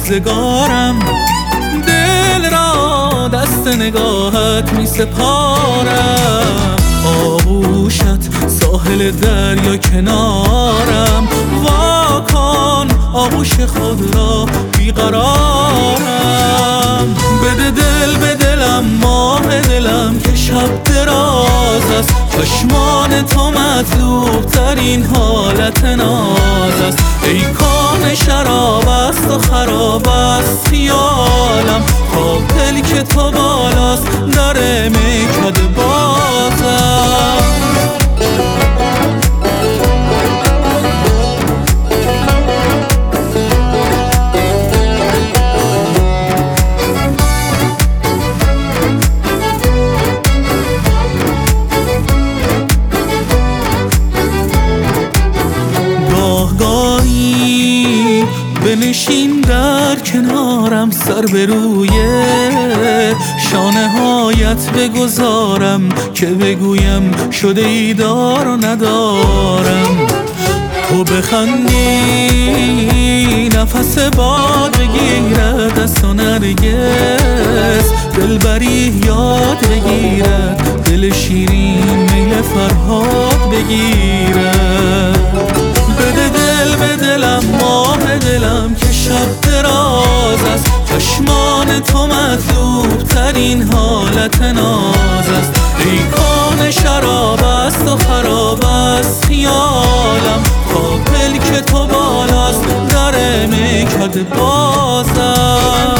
روزگارم، دل را دست نگاهت می سپارم. آغوشت ساحل دریا کنارم، واکن آغوش خود را بیقرارم. بده دل به دلم ماه دلم که شب دراز است، چشمان تو مطلوب ترین حالت ناز است. ای کان شراب است و خراب است خیالم، تا دل که تو بالاست در میکده بازم. گاهی بنشین در کنارم، سر به روی شانه هایت بگذارم که بگویم شده ای دار و ندارم. تو بخندی نفس باد بگیرد دست و نرگس، دلبری یاد بگیرد دل شیرین میل فرهاد بگیرد. بده دل به دلم ماه دلم که شب دراز است، چشمان تو مطلوب ترین حالت ناز است. ای کان شراب است و خراب است خیالم، تا دل که تو بالاست در میکده بازم.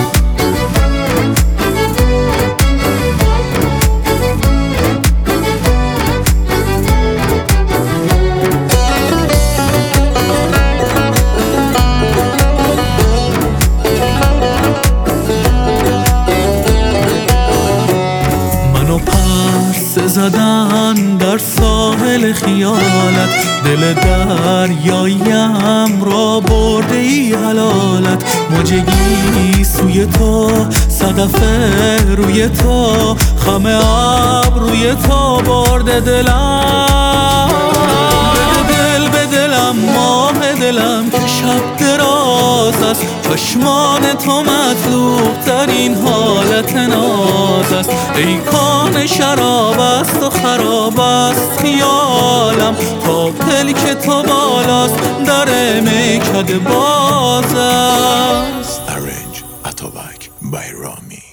زدن در ساحل خیالت، دل دریاییم را برده ای حلالت. موجگی سوی تو، صدفه روی تو، خم ابروی تو برده دلم. بده دل به دلم ماه دلم که شب دراز است، چشمان تو مطلوب ترین حالت ناز است. ای کان شراب است و خراب است خیالم، تا دل که تو بالاست در میکده باز است. Arrange Atobak by Rami.